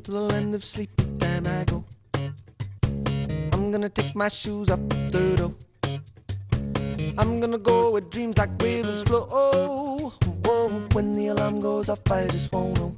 to the land of sleepy time I go. I'm gonna take my shoes off the door. I'm gonna go where dreams like rivers flow. Oh, whoa, when the alarm goes off, I just won't know.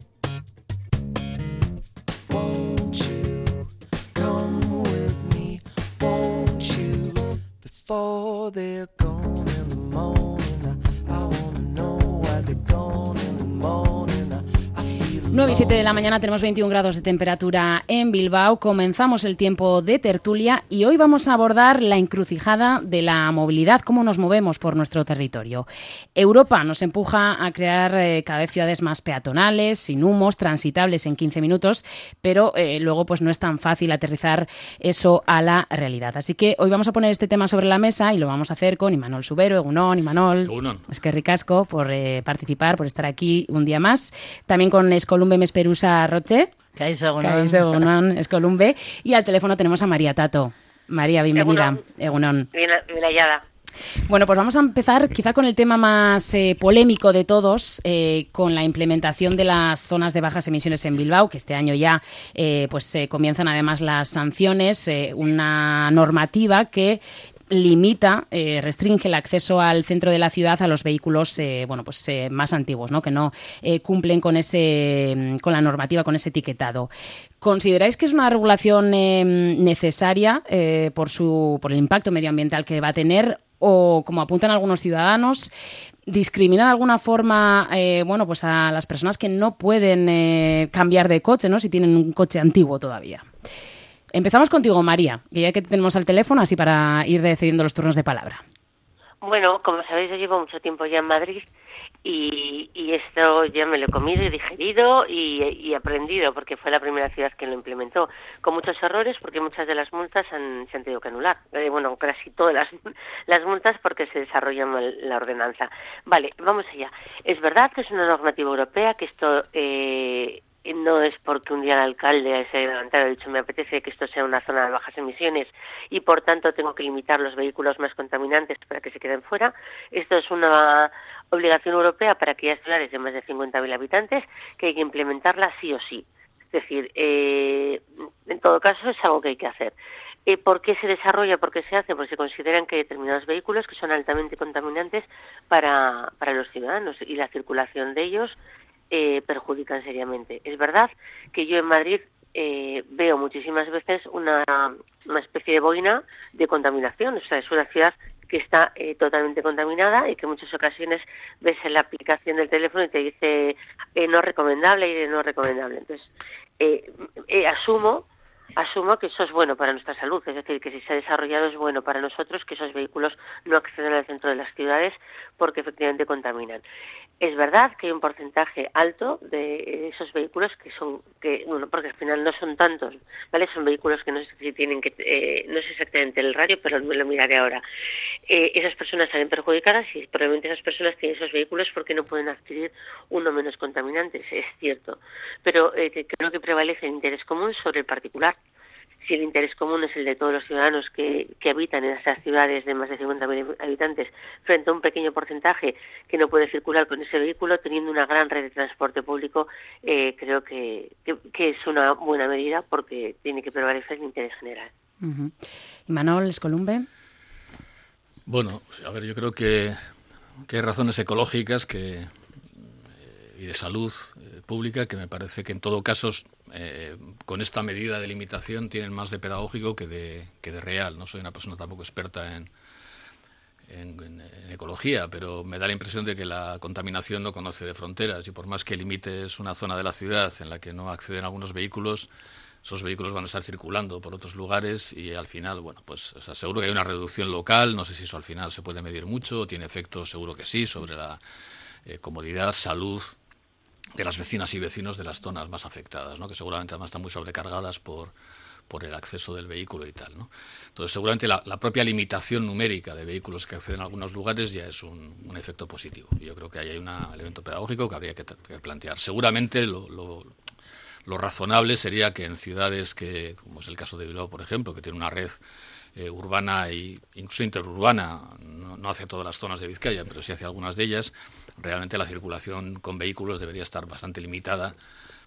Won't you come with me? Won't you? Before they're gone in the morning, I wanna know why they're gone in the morning. 9 y 7 de la mañana, tenemos 21 grados de temperatura en Bilbao. Comenzamos el tiempo de tertulia y hoy vamos a abordar la encrucijada de la movilidad, cómo nos movemos por nuestro territorio. Europa nos empuja a crear cada vez ciudades más peatonales, sin humos, transitables en 15 minutos, pero luego pues no es tan fácil aterrizar eso a la realidad. Así que hoy vamos a poner este tema sobre la mesa y lo vamos a hacer con Imanol Subero. Egunon, Imanol. Egunon. Es que ricasco por participar, por estar aquí un día más. También con Escolumbe Mesperusa Roche. Kaixo Escolumbe. Y al teléfono tenemos a María Tato. María, bienvenida. Egunon. Bien hallada. Bueno, pues vamos a empezar quizá con el tema más polémico de todos, con la implementación de las zonas de bajas emisiones en Bilbao, que este año ya comienzan además las sanciones, una normativa que limita, restringe el acceso al centro de la ciudad a los vehículos más antiguos, ¿no? Que no cumplen con la normativa, con ese etiquetado. ¿Consideráis que es una regulación necesaria por el impacto medioambiental que va a tener, o, como apuntan algunos ciudadanos, discrimina de alguna forma a las personas que no pueden cambiar de coche, ¿no? Si tienen un coche antiguo todavía? Empezamos contigo, María, que ya que tenemos al teléfono, así para ir cediendo los turnos de palabra. Bueno, como sabéis, yo llevo mucho tiempo ya en Madrid y esto ya me lo he comido y digerido y aprendido, porque fue la primera ciudad que lo implementó, con muchos errores, porque muchas de las multas se han tenido que anular. Casi todas las multas, porque se desarrolla mal la ordenanza. Vale, vamos allá. Es verdad que es una normativa europea, que esto no es porque un día el alcalde se haya levantado y ha dicho me apetece que esto sea una zona de bajas emisiones y por tanto tengo que limitar los vehículos más contaminantes para que se queden fuera. Esto es una obligación europea para aquellas ciudades de más de 50.000 habitantes, que hay que implementarla sí o sí. Es decir, en todo caso es algo que hay que hacer. ¿Por qué se desarrolla? ¿Por qué se hace? Pues se consideran que hay determinados vehículos que son altamente contaminantes para los ciudadanos y la circulación de ellos perjudican seriamente. Es verdad que yo en Madrid veo muchísimas veces una especie de boina de contaminación. O sea, es una ciudad que está totalmente contaminada y que en muchas ocasiones ves en la aplicación del teléfono y te dice no recomendable y de no recomendable. Entonces, asumo que eso es bueno para nuestra salud, es decir, que si se ha desarrollado es bueno para nosotros que esos vehículos no accedan al centro de las ciudades porque efectivamente contaminan. Es verdad que hay un porcentaje alto de esos vehículos porque al final no son tantos, ¿vale? Son vehículos que no sé si tienen no sé exactamente el radio, pero lo miraré ahora. Esas personas salen perjudicadas y probablemente esas personas tienen esos vehículos porque no pueden adquirir uno menos contaminantes, es cierto. Pero creo que prevalece el interés común sobre el particular. Si el interés común es el de todos los ciudadanos que habitan en esas ciudades de más de 50.000 habitantes, frente a un pequeño porcentaje que no puede circular con ese vehículo, teniendo una gran red de transporte público, creo que es una buena medida porque tiene que prevalecer el interés general. Uh-huh. Imanol, Escolumbe. Bueno, a ver, yo creo que hay razones ecológicas y de salud pública que me parece que en todo caso con esta medida de limitación tienen más de pedagógico que de real. No soy una persona tampoco experta en ecología, pero me da la impresión de que la contaminación no conoce de fronteras y por más que limites una zona de la ciudad en la que no acceden algunos vehículos, esos vehículos van a estar circulando por otros lugares y al final, seguro que hay una reducción local, no sé si eso al final se puede medir mucho, tiene efectos, seguro que sí, sobre la comodidad, salud de las vecinas y vecinos de las zonas más afectadas, ¿no? Que seguramente además están muy sobrecargadas por el acceso del vehículo y tal, ¿no? Entonces, seguramente la propia limitación numérica de vehículos que acceden a algunos lugares ya es un efecto positivo. Yo creo que ahí hay un elemento pedagógico que habría que plantear. Seguramente lo razonable sería que en ciudades como es el caso de Bilbao, por ejemplo, que tiene una red urbana e incluso interurbana, no hacia todas las zonas de Vizcaya, pero sí hacia algunas de ellas, realmente la circulación con vehículos debería estar bastante limitada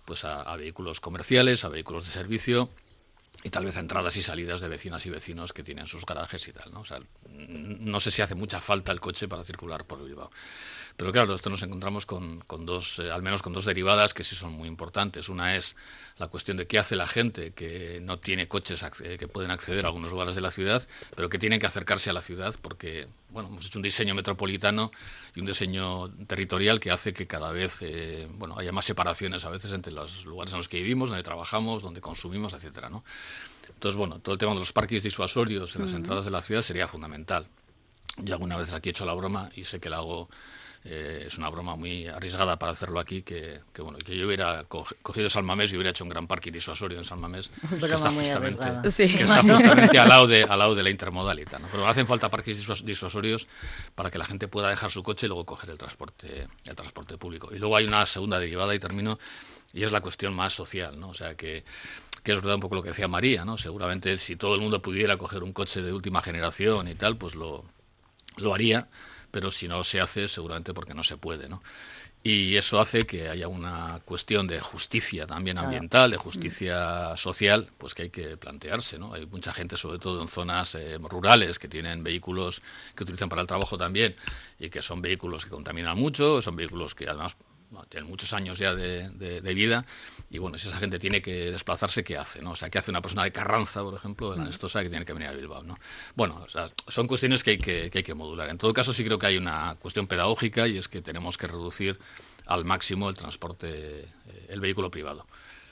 pues a vehículos comerciales, a vehículos de servicio, y tal vez entradas y salidas de vecinas y vecinos que tienen sus garajes y tal, ¿no? O sea, no sé si hace mucha falta el coche para circular por Bilbao. Pero claro, esto nos encontramos con dos, al menos con dos derivadas que sí son muy importantes. Una es la cuestión de qué hace la gente que no tiene coches que pueden acceder a algunos lugares de la ciudad, pero que tienen que acercarse a la ciudad porque, bueno, hemos hecho un diseño metropolitano y un diseño territorial que hace que cada vez, haya más separaciones a veces entre los lugares en los que vivimos, donde trabajamos, donde consumimos, etcétera, ¿no? Entonces, bueno, todo el tema de los parques disuasorios en las entradas de la ciudad sería fundamental. Yo alguna vez aquí he hecho la broma y sé que la hago, es una broma muy arriesgada para hacerlo aquí, que yo hubiera cogido San Mamés y hubiera hecho un gran parque disuasorio en San Mamés, que está justamente al lado de la intermodalidad, ¿no? Pero hacen falta parques disuasorios para que la gente pueda dejar su coche y luego coger el transporte público. Y luego hay una segunda derivada, y termino, y es la cuestión más social, ¿no? O sea, que es verdad un poco lo que decía María, ¿no? Seguramente si todo el mundo pudiera coger un coche de última generación y tal, pues lo haría, pero si no se hace, seguramente porque no se puede, ¿no? Y eso hace que haya una cuestión de justicia también ambiental, de justicia social, pues que hay que plantearse, ¿no? Hay mucha gente, sobre todo en zonas rurales, que tienen vehículos que utilizan para el trabajo también, y que son vehículos que contaminan mucho, son vehículos que además tienen muchos años ya de vida, y bueno, si esa gente tiene que desplazarse, ¿qué hace, no? O sea, ¿qué hace una persona de Carranza, por ejemplo, de la Nestosa, que tiene que venir a Bilbao, ¿no? Bueno, o sea, son cuestiones que hay que modular. En todo caso, sí creo que hay una cuestión pedagógica, y es que tenemos que reducir al máximo el transporte, el vehículo privado.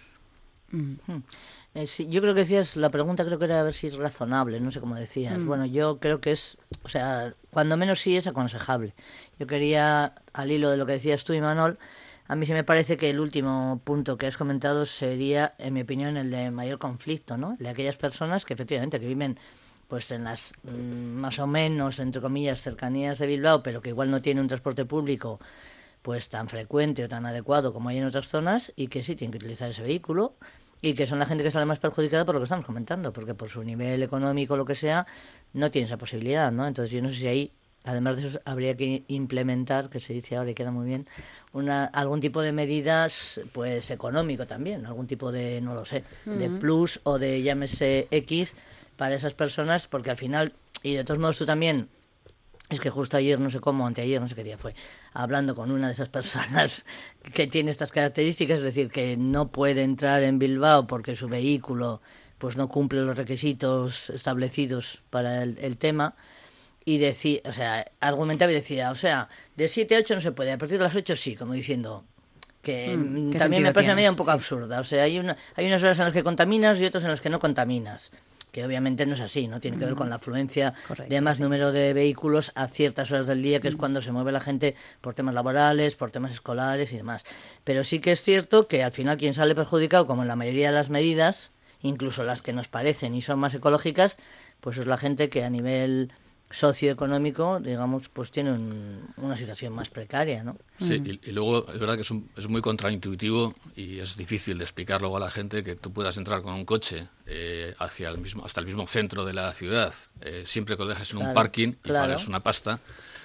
Sí, yo creo que decías, la pregunta creo que era a ver si es razonable, no sé cómo decías. Bueno, yo creo que es, o sea, cuando menos sí es aconsejable. Yo quería, al hilo de lo que decías tú, Imanol, a mí sí me parece que el último punto que has comentado sería, en mi opinión, el de mayor conflicto, ¿no? De aquellas personas que efectivamente que viven pues en las más o menos, entre comillas, cercanías de Bilbao, pero que igual no tienen un transporte público pues tan frecuente o tan adecuado como hay en otras zonas, y que sí tienen que utilizar ese vehículo, y que son la gente que sale más perjudicada por lo que estamos comentando, porque por su nivel económico o lo que sea, no tiene esa posibilidad, ¿no? Entonces yo no sé si ahí, además de eso, habría que implementar, que se dice ahora y queda muy bien, algún tipo de medidas, pues económico también, algún tipo de, no lo sé, de plus o de llámese X para esas personas, porque al final, y de todos modos tú también, es que justo ayer, no sé cómo, anteayer, no sé qué día fue, hablando con una de esas personas que tiene estas características, es decir, que no puede entrar en Bilbao porque su vehículo pues no cumple los requisitos establecidos para el tema, y decía, o sea, argumentaba y decía, o sea, de 7 a 8 no se puede, a partir de las 8 sí, como diciendo que también me parece a mí un poco absurda. O sea, hay unas horas en las que contaminas y otras en las que no contaminas, que obviamente no es así, ¿no? Tiene que ver con la afluencia de más número de vehículos a ciertas horas del día, que es cuando se mueve la gente por temas laborales, por temas escolares y demás. Pero sí que es cierto que al final quien sale perjudicado, como en la mayoría de las medidas, incluso las que nos parecen y son más ecológicas, pues es la gente que a nivel socioeconómico, digamos, pues tiene una situación más precaria, ¿no? Sí, y luego es verdad que es muy contraintuitivo y es difícil de explicar luego a la gente que tú puedas entrar con un coche hasta el mismo centro de la ciudad, siempre que lo dejes en un parking y pagas una pasta.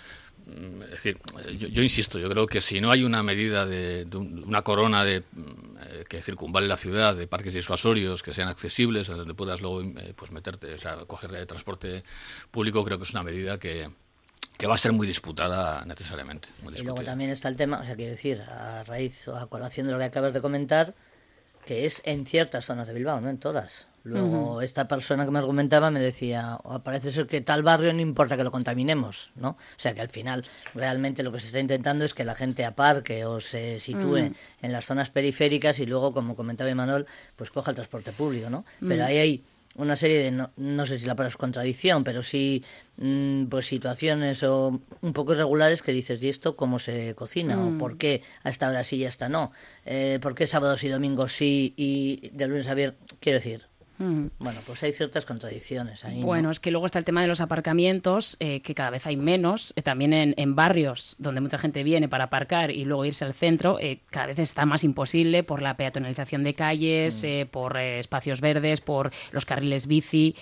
Es decir, yo insisto, yo creo que si no hay una medida de una corona que circunvale la ciudad, de parques disuasorios que sean accesibles, donde puedas luego pues meterte, o sea, coger transporte público, creo que es una medida que va a ser muy disputada necesariamente. Y luego también está el tema, o sea, quiero decir, a raíz o a colación de lo que acabas de comentar, que es en ciertas zonas de Bilbao, no en todas. Luego esta persona que me argumentaba me decía, parece ser que tal barrio no importa que lo contaminemos, ¿no? O sea que al final realmente lo que se está intentando es que la gente aparque o se sitúe en las zonas periféricas y luego, como comentaba Imanol, pues coja el transporte público, ¿no? Pero ahí hay una serie de, no sé si la palabra es contradicción, pero sí pues situaciones o un poco irregulares que dices, ¿y esto cómo se cocina? ¿O por qué a esta hora sí y a esta no? ¿Por qué sábados y domingos sí y de lunes a viernes? Quiero decir, Bueno, pues hay ciertas contradicciones ahí. Bueno, ¿no? es que luego está el tema de los aparcamientos, que cada vez hay menos. También en barrios donde mucha gente viene para aparcar y luego irse al centro, cada vez está más imposible por la peatonalización de calles, por espacios verdes, por los carriles bici.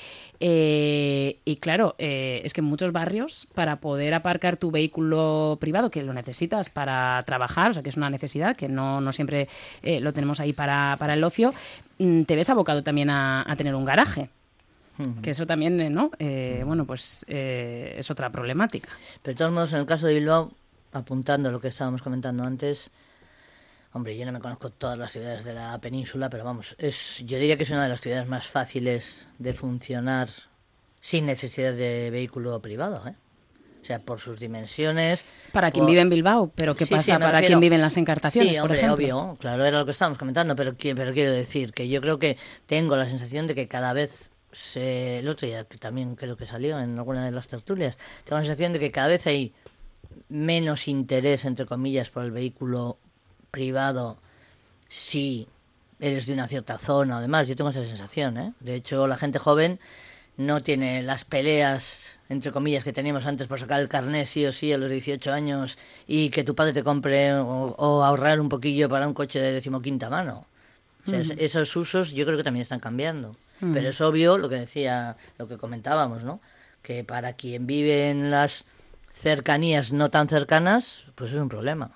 Y claro, es que en muchos barrios, para poder aparcar tu vehículo privado, que lo necesitas para trabajar, o sea que es una necesidad, que no siempre lo tenemos ahí para el ocio, te ves abocado también a tener un garaje. Que eso también, ¿no? Bueno, pues es otra problemática. Pero de todos modos, en el caso de Bilbao, apuntando lo que estábamos comentando antes, hombre, yo no me conozco todas las ciudades de la península, pero vamos, yo diría que es una de las ciudades más fáciles de funcionar sin necesidad de vehículo privado, ¿eh? O sea, por sus dimensiones... Para quien vive en Bilbao, pero ¿qué pasa para quien vive en las Encartaciones, sí, por hombre, ejemplo? Obvio, claro, era lo que estábamos comentando, pero quiero decir que yo creo que tengo la sensación de que cada vez el otro día, que también creo que salió en alguna de las tertulias, tengo la sensación de que cada vez hay menos interés, entre comillas, por el vehículo privado si eres de una cierta zona o demás. Yo tengo esa sensación, ¿eh? De hecho, la gente joven no tiene las peleas, entre comillas, que teníamos antes por sacar el carné sí o sí a los 18 años y que tu padre te compre o ahorrar un poquillo para un coche de 15ª mano. O sea, esos usos yo creo que también están cambiando. Pero es obvio lo que comentábamos, ¿no? Que para quien vive en las cercanías no tan cercanas, pues es un problema.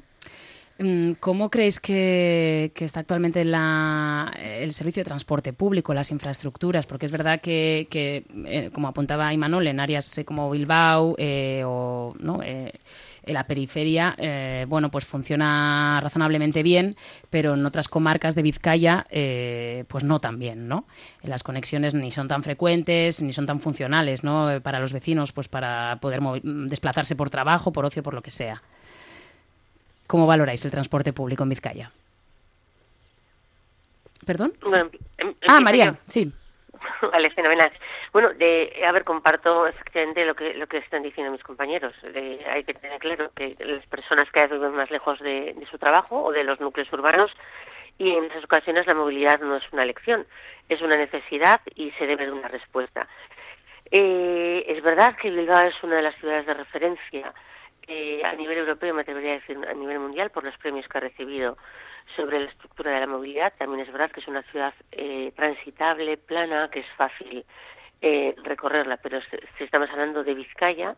¿Cómo creéis que está actualmente el servicio de transporte público, las infraestructuras? Porque es verdad que como apuntaba Imanol, en áreas como Bilbao o ¿no? En la periferia, bueno, pues funciona razonablemente bien, pero en otras comarcas de Vizcaya, pues no tan bien, ¿no? Las conexiones ni son tan frecuentes, ni son tan funcionales, ¿no? Para los vecinos, pues para poder desplazarse por trabajo, por ocio, por lo que sea. ¿Cómo valoráis el transporte público en Vizcaya? ¿Perdón? Bueno, María, sí. Vale, fenomenal. Bueno, comparto efectivamente lo que están diciendo mis compañeros. Hay que tener claro que las personas cada vez viven más lejos de su trabajo o de los núcleos urbanos, y en esas ocasiones la movilidad no es una elección, es una necesidad y se debe de una respuesta. Es verdad que Bilbao es una de las ciudades de referencia a nivel europeo, me atrevería a decir a nivel mundial, por los premios que ha recibido sobre la estructura de la movilidad. También es verdad que es una ciudad transitable, plana, que es fácil recorrerla, pero si estamos hablando de Vizcaya,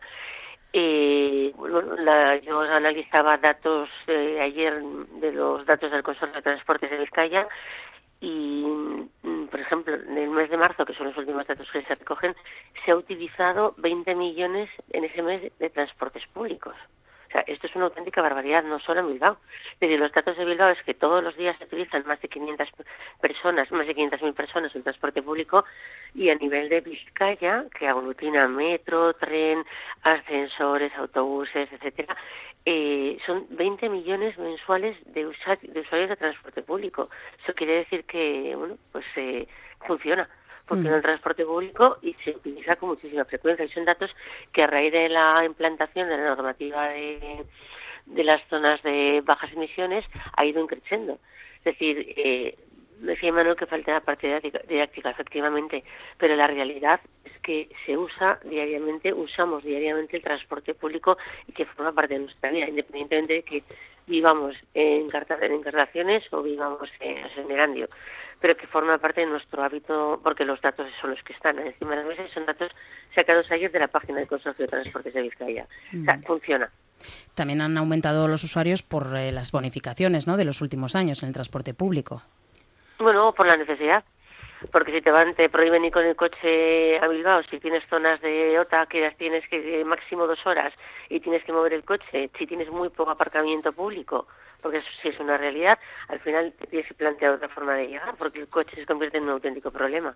yo analizaba datos ayer de los datos del Consorcio de Transportes de Vizcaya y, por ejemplo, en el mes de marzo, que son los últimos datos que se recogen, se ha utilizado 20 millones en ese mes de transportes públicos. O sea, esto es una auténtica barbaridad, no solo en Bilbao. Es decir, los datos de Bilbao es que todos los días se utilizan más de 500.000 personas en transporte público, y a nivel de Vizcaya, que aglutina metro, tren, ascensores, autobuses, etcétera, son 20 millones mensuales de usuarios de transporte público. Eso quiere decir que, bueno, pues funciona el transporte público y se utiliza con muchísima frecuencia. Y son datos que a raíz de la implantación de la normativa de las zonas de bajas emisiones ha ido creciendo. Es decir, decía Manuel que falta la parte didáctica, efectivamente, pero la realidad es que usamos diariamente el transporte público y que forma parte de nuestra vida, independientemente de que vivamos en Encartaciones o vivamos en Erandio, pero que forma parte de nuestro hábito, porque los datos son los que están encima de la mesa, y son datos sacados ayer de la página del Consorcio de Transportes de Vizcaya. O sea, funciona. También han aumentado los usuarios por las bonificaciones, ¿no?, de los últimos años en el transporte público. Bueno, por la necesidad. Porque si te prohíben ir con el coche a Bilbao, si tienes zonas de OTA que las tienes que máximo 2 horas y tienes que mover el coche, si tienes muy poco aparcamiento público, porque eso sí es una realidad, al final te tienes que plantear otra forma de llegar, porque el coche se convierte en un auténtico problema.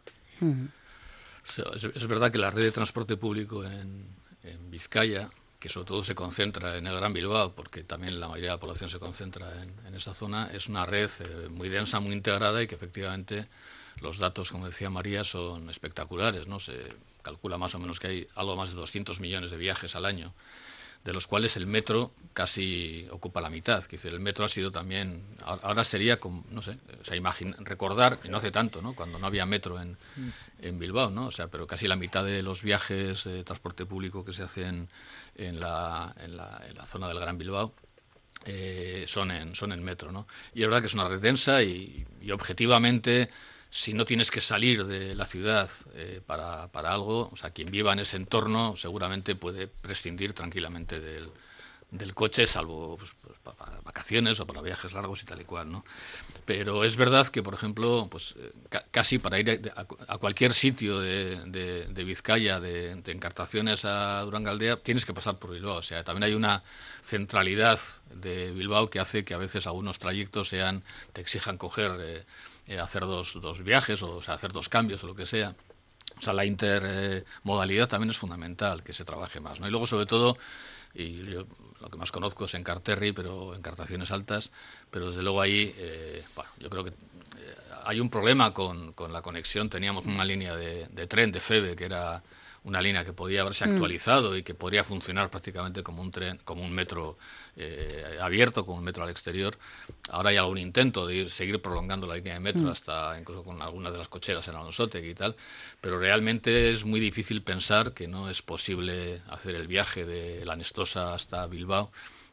Es verdad que la red de transporte público en Vizcaya, que sobre todo se concentra en el Gran Bilbao, porque también la mayoría de la población se concentra en esa zona, es una red muy densa, muy integrada, y que efectivamente los datos, como decía María, son espectaculares, ¿no? Se calcula más o menos que hay algo más de 200 millones de viajes al año de los cuales el metro casi ocupa la mitad. Es decir, el metro ha sido también, ahora sería, como, no sé, o sea, recordar, y no hace tanto, ¿no?, cuando no había metro en Bilbao, ¿no? O sea, pero casi la mitad de los viajes de transporte público que se hacen en la zona del Gran Bilbao son en metro, ¿no? Y es verdad que es una red densa y objetivamente, si no tienes que salir de la ciudad para algo, o sea, quien viva en ese entorno seguramente puede prescindir tranquilamente del coche, salvo pues, para vacaciones o para viajes largos y tal y cual, ¿no? Pero es verdad que, por ejemplo, pues casi para ir a cualquier sitio de Vizcaya, de Encartaciones a Durangaldea, tienes que pasar por Bilbao. O sea, también hay una centralidad de Bilbao que hace que a veces algunos trayectos te exijan hacer dos viajes, o sea, hacer dos cambios o lo que sea. O sea, la intermodalidad también es fundamental, que se trabaje más, ¿no? Y luego, sobre todo, y yo lo que más conozco es Encarterri, pero Encartaciones Altas, pero desde luego ahí, yo creo que hay un problema con la conexión. Teníamos una línea de tren de Feve, que era una línea que podía haberse actualizado y que podría funcionar prácticamente como un tren, como un metro abierto, como un metro al exterior. Ahora hay algún intento de seguir prolongando la línea de metro hasta incluso con algunas de las cocheras en Alonsoteg y tal, pero realmente es muy difícil pensar que no es posible hacer el viaje de La Nestosa hasta Bilbao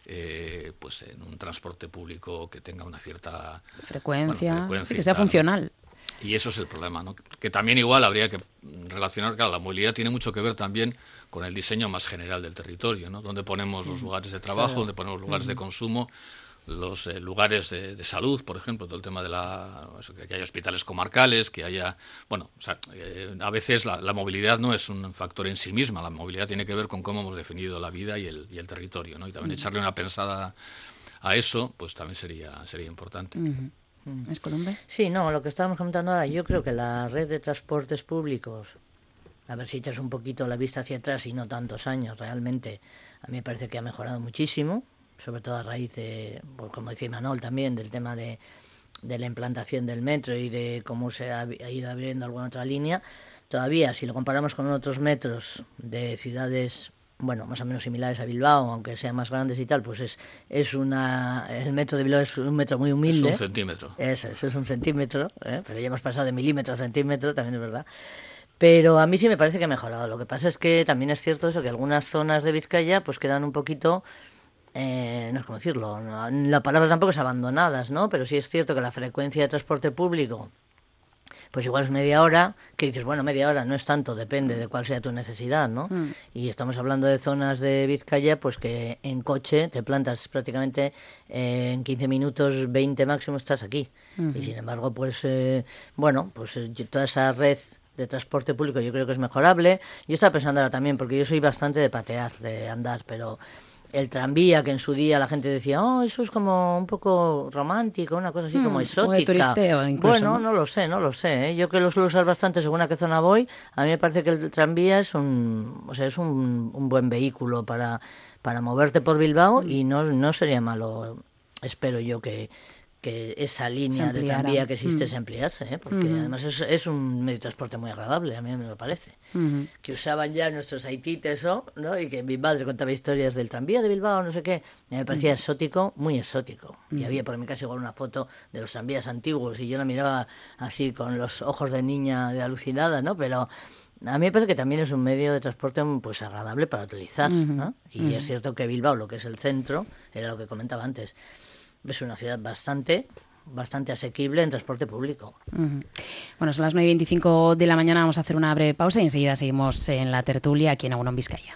pues en un transporte público que tenga una cierta frecuencia sí, que sea funcional. Y eso es el problema, ¿no? Que también igual habría que relacionar, claro, la movilidad tiene mucho que ver también con el diseño más general del territorio, ¿no? Donde ponemos los lugares de trabajo, claro, donde ponemos lugares de consumo, los lugares de salud, por ejemplo, todo el tema de que haya hospitales comarcales, que haya, bueno, o sea, a veces la movilidad no es un factor en sí misma, la movilidad tiene que ver con cómo hemos definido la vida y el territorio, ¿no? Y también echarle una pensada a eso, pues también sería importante. ¿Es Colombe? Sí, no, lo que estábamos comentando ahora, yo creo que la red de transportes públicos, a ver si echas un poquito la vista hacia atrás y no tantos años, realmente a mí me parece que ha mejorado muchísimo, sobre todo a raíz de, pues, como decía Imanol también, del tema de la implantación del metro y de cómo se ha ido abriendo alguna otra línea. Todavía, si lo comparamos con otros metros de ciudades, bueno, más o menos similares a Bilbao, aunque sean más grandes y tal, pues el metro de Bilbao es un metro muy humilde. Es un centímetro. Eso es un centímetro, pero ya hemos pasado de milímetro a centímetro, también es verdad. Pero a mí sí me parece que ha mejorado. Lo que pasa es que también es cierto eso, que algunas zonas de Vizcaya pues quedan un poquito, no sé cómo decirlo, la palabra tampoco es abandonadas, ¿no? Pero sí es cierto que la frecuencia de transporte público pues igual es media hora, que dices, bueno, media hora no es tanto, depende de cuál sea tu necesidad, ¿no? Y estamos hablando de zonas de Vizcaya, pues que en coche te plantas prácticamente en 15 minutos, 20 máximo estás aquí. Y sin embargo, pues, toda esa red de transporte público yo creo que es mejorable. Yo estaba pensando ahora también, porque yo soy bastante de patear, de andar, pero el tranvía, que en su día la gente decía, eso es como un poco romántico, una cosa así como exótica. Como de turisteo incluso, bueno, no lo sé, ¿eh? Yo que lo suelo usar bastante según a qué zona voy, a mí me parece que el tranvía es un buen vehículo para moverte por Bilbao y no sería malo, espero yo, que esa línea de tranvía que existe se ampliase, porque además es un medio de transporte muy agradable, a mí me lo parece. Que usaban ya nuestros haitites, ¿no? Y que mi madre contaba historias del tranvía de Bilbao, no sé qué. A mí me parecía exótico, muy exótico. Y había por mi casa igual una foto de los tranvías antiguos y yo la miraba así con los ojos de niña de alucinada, ¿no? Pero a mí me parece que también es un medio de transporte pues agradable para utilizar, ¿no? Y es cierto que Bilbao, lo que es el centro, era lo que comentaba antes, es una ciudad bastante asequible en transporte público. Bueno, son las 9:25 de la mañana, vamos a hacer una breve pausa y enseguida seguimos en la tertulia aquí en Egunon Vizcaya.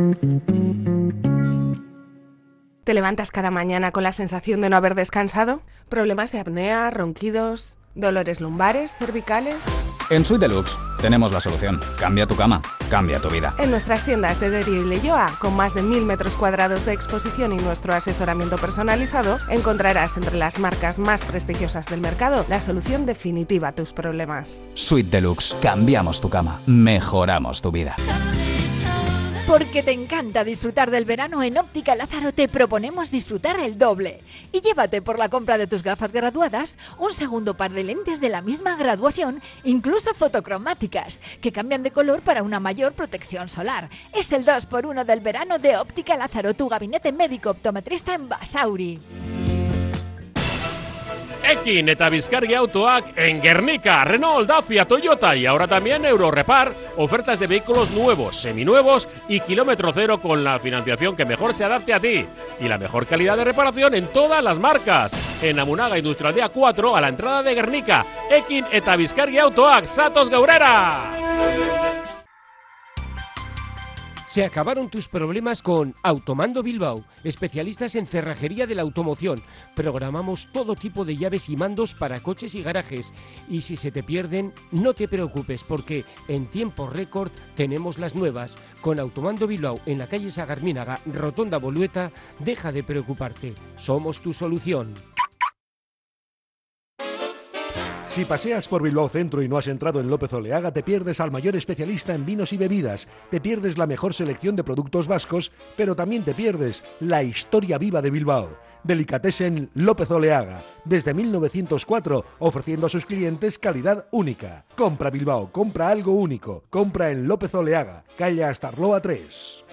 ¿Te levantas cada mañana con la sensación de no haber descansado? ¿Problemas de apnea, ronquidos, dolores lumbares, cervicales? En Suite Deluxe tenemos la solución. Cambia tu cama, cambia tu vida. En nuestras tiendas de Derio y Leioa, con más de 1.000 metros cuadrados de exposición y nuestro asesoramiento personalizado, encontrarás entre las marcas más prestigiosas del mercado la solución definitiva a tus problemas. Suite Deluxe. Cambiamos tu cama, mejoramos tu vida. Porque te encanta disfrutar del verano, en Óptica Lázaro te proponemos disfrutar el doble. Y llévate por la compra de tus gafas graduadas un segundo par de lentes de la misma graduación, incluso fotocromáticas, que cambian de color para una mayor protección solar. Es el 2x1 del verano de Óptica Lázaro, tu gabinete médico optometrista en Basauri. Ekin eta Bizkargi Autoak en Guernica, Renault, Dacia, Toyota y ahora también Eurorepar, ofertas de vehículos nuevos, seminuevos y kilómetro cero con la financiación que mejor se adapte a ti y la mejor calidad de reparación en todas las marcas. En Amunaga Industrialdea 4 a la entrada de Guernica, Ekin eta Bizkargi Autoak, Satos Gaurera. Se acabaron tus problemas con Automando Bilbao, especialistas en cerrajería de la automoción. Programamos todo tipo de llaves y mandos para coches y garajes. Y si se te pierden, no te preocupes porque en tiempo récord tenemos las nuevas. Con Automando Bilbao en la calle Sagarminaga, Rotonda Bolueta, deja de preocuparte. Somos tu solución. Si paseas por Bilbao Centro y no has entrado en López Oleaga, te pierdes al mayor especialista en vinos y bebidas, te pierdes la mejor selección de productos vascos, pero también te pierdes la historia viva de Bilbao. Delicatessen López Oleaga, desde 1904, ofreciendo a sus clientes calidad única. Compra Bilbao, compra algo único, compra en López Oleaga, calle Astarloa 3.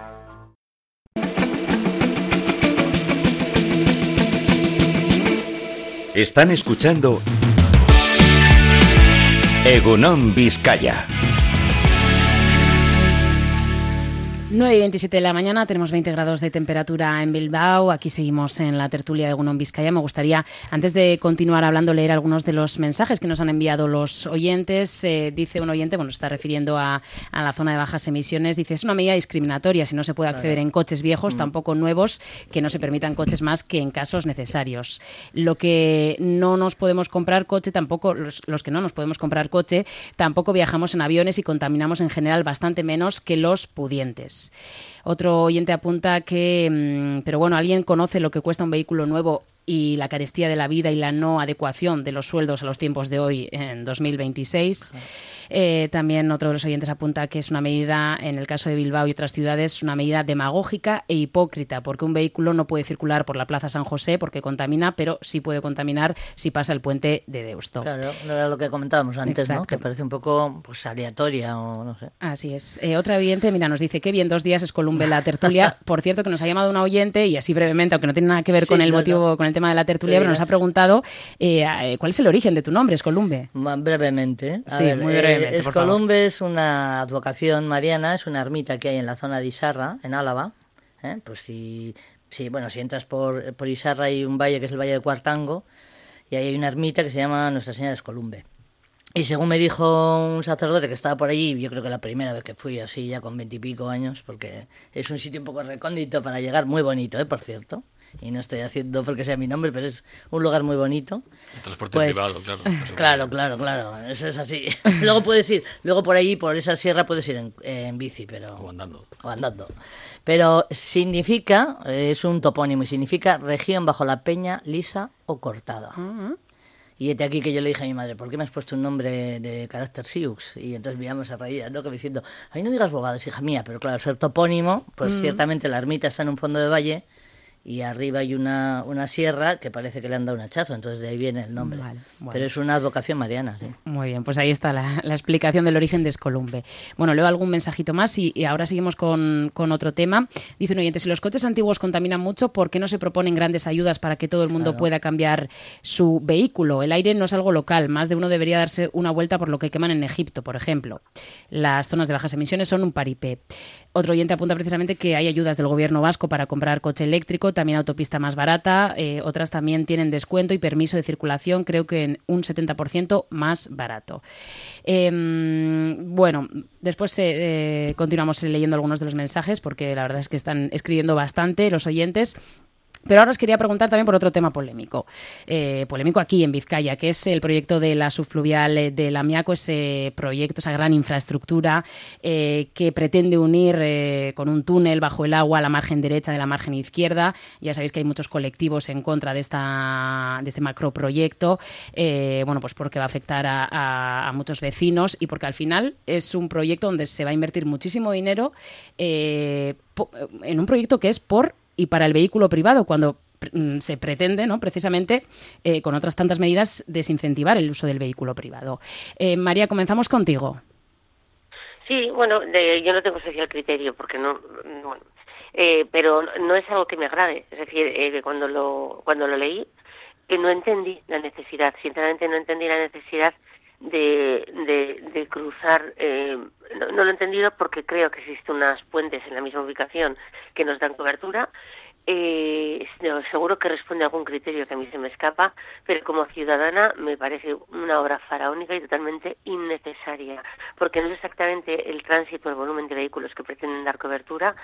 Están escuchando Egunon Vizcaya. 9:27 de la mañana, tenemos 20 grados de temperatura en Bilbao. Aquí seguimos en la tertulia de Egunon Vizcaya. Me gustaría, antes de continuar hablando, leer algunos de los mensajes que nos han enviado los oyentes. Dice un oyente, bueno, está refiriendo a la zona de bajas emisiones, dice, es una medida discriminatoria si no se puede acceder en coches viejos, tampoco nuevos, que no se permitan coches más que en casos necesarios. Lo que no nos podemos comprar coche, tampoco los que no nos podemos comprar coche, tampoco viajamos en aviones y contaminamos en general bastante menos que los pudientes. Otro oyente apunta que, pero bueno, ¿alguien conoce lo que cuesta un vehículo nuevo y la carestía de la vida y la no adecuación de los sueldos a los tiempos de hoy en 2026? También otro de los oyentes apunta que es una medida, en el caso de Bilbao y otras ciudades, una medida demagógica e hipócrita, porque un vehículo no puede circular por la Plaza San José porque contamina, pero sí puede contaminar si pasa el puente de Deusto. Claro, no era lo que comentábamos antes, exacto, ¿no? Que parece un poco pues aleatoria o no sé. Así es. Otro oyente, mira, nos dice, qué bien, 2 días es Columbe la tertulia. Por cierto, que nos ha llamado una oyente, y así brevemente, aunque no tiene nada que ver con el motivo, con el tema de la tertulia, pero nos ha preguntado ¿cuál es el origen de tu nombre, Escolumbe? Brevemente. Sí, muy brevemente, Escolumbe es una advocación mariana, es una ermita que hay en la zona de Isarra, en Álava. Pues si entras por Isarra hay un valle que es el Valle de Cuartango, y ahí hay una ermita que se llama Nuestra Señora de Escolumbe. Y según me dijo un sacerdote que estaba por allí, yo creo que la primera vez que fui así ya con 20 y pico años, porque es un sitio un poco recóndito para llegar, muy bonito, por cierto. Y no estoy haciendo porque sea mi nombre, pero es un lugar muy bonito. El transporte privado, claro. Claro, eso es así. Luego por ahí, por esa sierra puedes ir en bici, pero... O andando. Pero significa, es un topónimo, y significa región bajo la peña, lisa o cortada. Uh-huh. Y este aquí que yo le dije a mi madre, ¿por qué me has puesto un nombre de carácter Siux? Y entonces miramos a reír, ¿no? Que me diciendo, ay, no digas bobadas, hija mía. Pero claro, ser topónimo, pues ciertamente la ermita está en un fondo de valle y arriba hay una sierra que parece que le han dado un hachazo, entonces de ahí viene el nombre. Vale. Pero es una advocación mariana, sí. Muy bien, pues ahí está la explicación del origen de Escolumbe. Bueno, leo algún mensajito más y ahora seguimos con otro tema. Dice un oyente, si los coches antiguos contaminan mucho, ¿por qué no se proponen grandes ayudas para que todo el mundo pueda cambiar su vehículo? El aire no es algo local, más de uno debería darse una vuelta por lo que queman en Egipto, por ejemplo. Las zonas de bajas emisiones son un paripé. Otro oyente apunta precisamente que hay ayudas del gobierno vasco para comprar coche eléctrico, también autopista más barata, otras también tienen descuento y permiso de circulación, creo que en un 70% más barato. Bueno, después continuamos leyendo algunos de los mensajes porque la verdad es que están escribiendo bastante los oyentes. Pero ahora os quería preguntar también por otro tema polémico. Polémico aquí en Vizcaya, que es el proyecto de la subfluvial de Lamiaco, ese proyecto, esa gran infraestructura que pretende unir con un túnel bajo el agua la margen derecha de la margen izquierda. Ya sabéis que hay muchos colectivos en contra de este macroproyecto, pues porque va a afectar a muchos vecinos y porque al final es un proyecto donde se va a invertir muchísimo dinero en un proyecto que es por y para el vehículo privado, cuando se pretende, ¿no?, precisamente con otras tantas medidas desincentivar el uso del vehículo privado. María, comenzamos contigo. Sí, bueno, yo no tengo especial criterio porque pero no es algo que me agrade. Es decir, cuando lo leí, no entendí la necesidad. Sinceramente, no entendí la necesidad de cruzar. No lo he entendido porque creo que existen unas puentes en la misma ubicación que nos dan cobertura. Seguro que responde a algún criterio que a mí se me escapa, pero como ciudadana me parece una obra faraónica y totalmente innecesaria, porque no es exactamente el tránsito, el volumen de vehículos que pretenden dar cobertura,